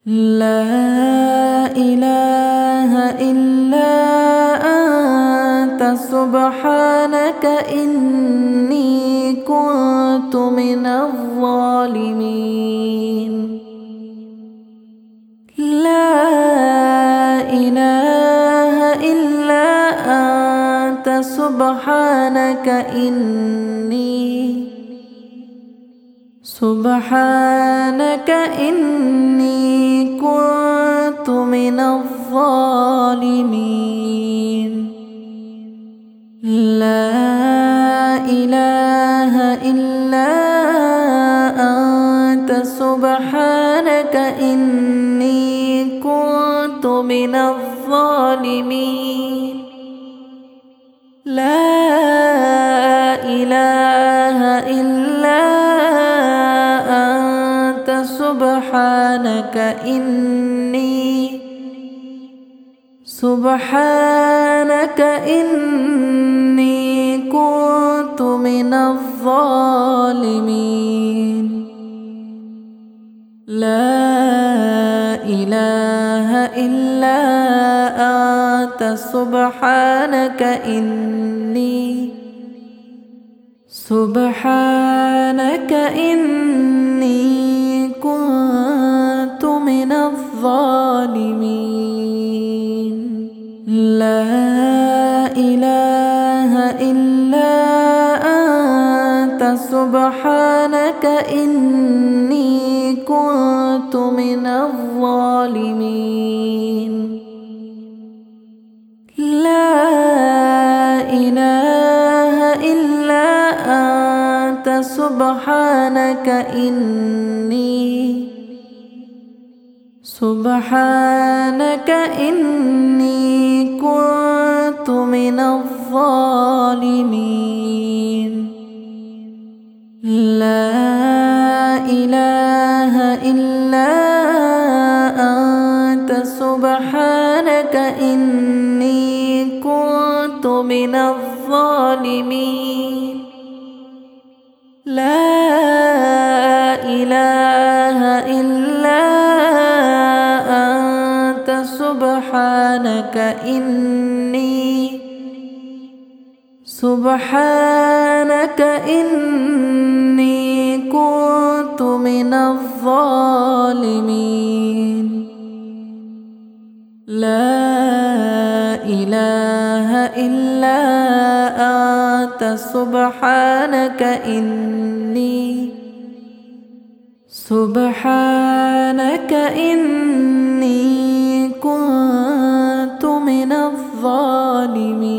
لا إله إلا أنت سبحانك إني كنت من الظالمين. لا إله إلا أنت سبحانك إني كنت من الظالمين. لا إله إلا أنت سبحانك إني كنت من الظالمين. لا إله إلا أنت سبحانك إني كنت من الظالمين. لا إله إلا أنت سبحانك إني كنت من الظالمين. لا إله إلا أنت سبحانك إني كنت من الظالمين. لا إله إلا أنت سبحانك إني كنت من الظالمين. لا إله إلا أنت سبحانك إني كنت من الظالمين. لا إله إلا أنت سبحانك إني كنت من الظالمين. لا إله إلا أنت سبحانك إني كنت من الظالمين.